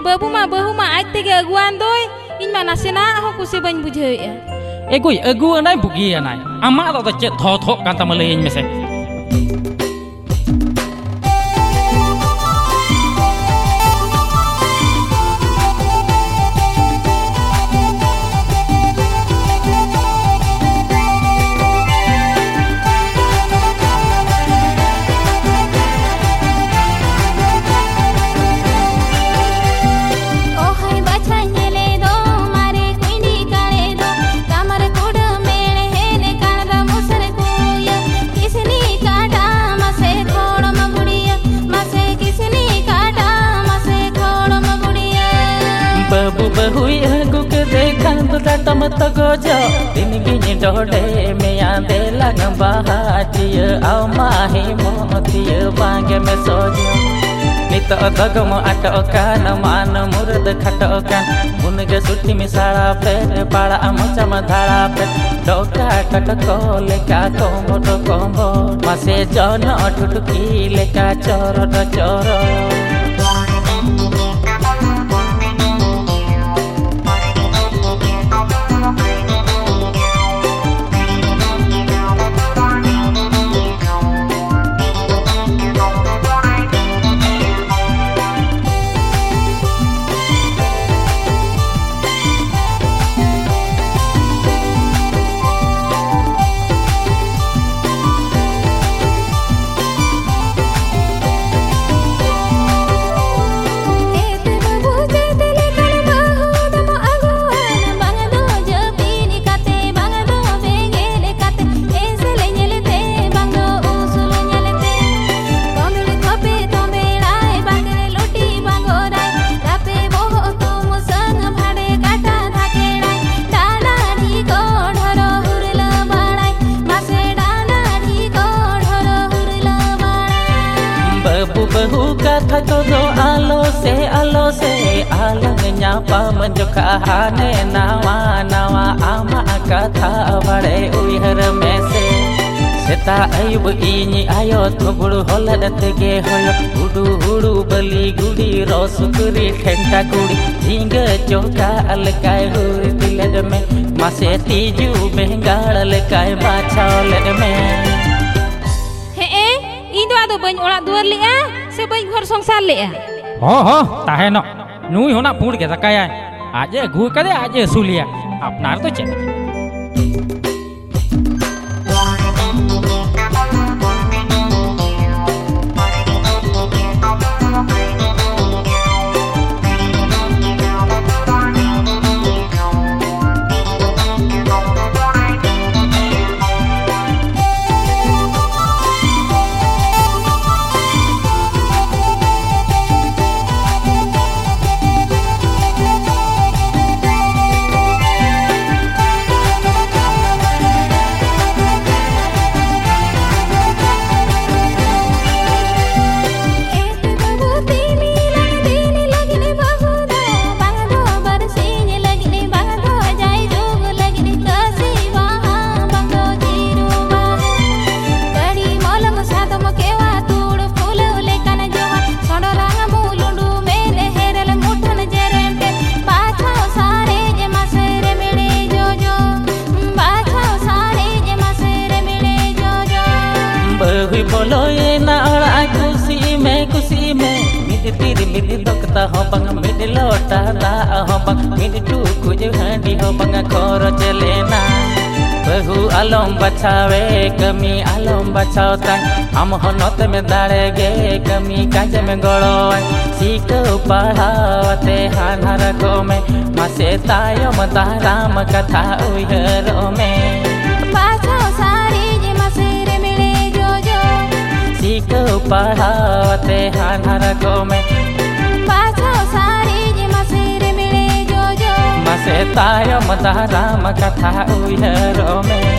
बाबू मा आज तेगे अगुआन दोय इन मा नासेना हो कुसे बन बुझेया एगुई अगु अनाय बुगी अनाय आमा दा चे थो थो कान तम लेइन मेसे बाबू बहुई अगु के देखा तो तम तगोजो दिन गिनी डोडे में आंदे लग बहाटिय आमा ही मोतिय बांगे में सोजो नित दगम अटोकान मान मुर्द खटोकान मुनगे सुट्टी में साड़ा पे पाड़ा मुचम धाड़ा पे डोका टटको लेका कोमो मासे जन ठुटकी लेका चोर चोर बहु कथा तो दो आलो से आलंग न्यापा मंजो कहाने नावा नावा आमा कथा बड़े उयहर में से सेता आयुब इनी आयो तो बुड़ू होलद तेगे होयो उडू उडू बली गुड़ी रोसुकुरी ठेंटा गुड़ी झींग चौका अलकाय हुरी दिलद में मासे तीजू बेंगाड़ अलकाय बाछावलद में ᱤᱧ ᱫᱚ ᱟᱫᱚ ᱵᱟᱹᱧ ᱚᱲᱟᱜ ᱫᱩᱣᱟᱹᱨ ᱞᱮᱜᱼᱟ ᱥᱮ ᱵᱟᱹᱧ ঘর সংসার ᱞᱮᱜᱼᱟ ᱦᱚ ᱛᱟᱦᱮᱱᱚ ᱱᱩᱭ ᱦᱚᱱᱟ ᱯᱩᱲ ᱜᱮ ᱫᱟᱠᱟᱭᱟᱭ ᱟᱡᱮ ᱟᱹᱜᱩ ᱠᱟᱫᱮ ᱟᱡᱮ ᱟᱹᱥᱩᱞᱮᱭᱟ ᱟᱯᱱᱟᱨ ᱫᱚ ᱪᱮᱫ बोलो ये ना खुशी में मिड तीर मिड दोकता हो बंग मिड लोटा दा हो बंग मिड टू कुछ हंडी हो बंग खोर चलेना बहु आलम बचावे कमी आलम बचावता हम हो नोत में दाड़े गे कमी काज में गड़ो सीख पढ़ावते हानार को में मासे तायम दाराम कथा उयरो में सीख पढ़ावते हानार को में मासे तायम दाराम कथा उयरो में